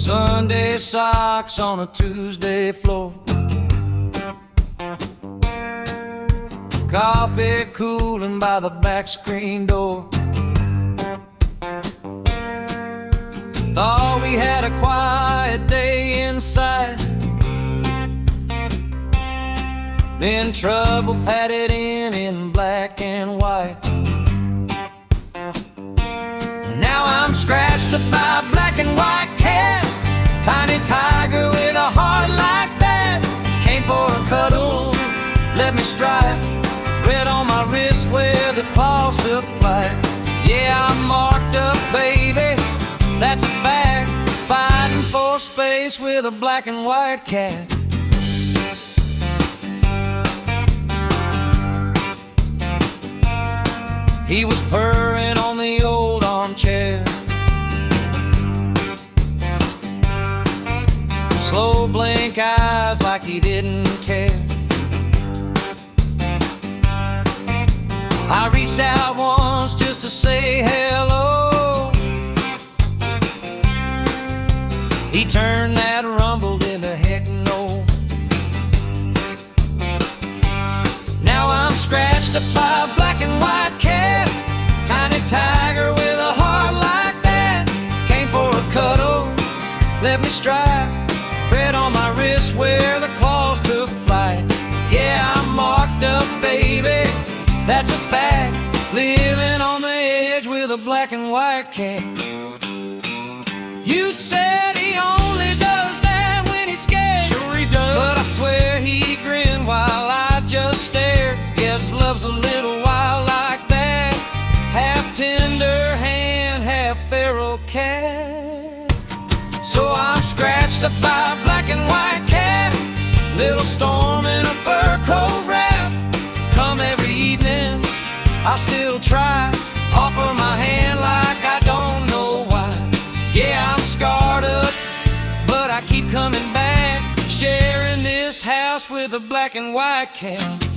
Sunday socks on a Tuesday floor. Coffee cooling by the back screen door. Thought we had a quiet day inside, then trouble padded in black and white. And now I'm scratched up by a black and white cat, tiny tiger with a heart like that. Came for a cuddle, let me strike, red on my wrist where the claws took flight. Yeah, I'm marked up, baby, that's a fact. Fighting for space with a black and white cat. He was purring on the old armchair, slow blink eyes like he didn't care. I reached out once just to say hello. He turned that rumble into heck no. Now I'm scratched up by a black and white cat, tiny tiger with a heart like that. Came for a cuddle, let me strike, red on my wrist where the claws took flight. Yeah, I'm marked up, baby, that's a fact. Living on the edge with a black and white cat. You said he only does that when he's scared. Sure he does. But I swear he grinned while I just stared. Guess love's a little wild like that, half tender hand, half feral cat. So I'm scratched up by a black and white cat, little storm in a fur coat wrap. Come every evening, I still try, offer my hand like I don't know why. Yeah, I'm scarred up, but I keep coming back, sharing this house with a black and white cat.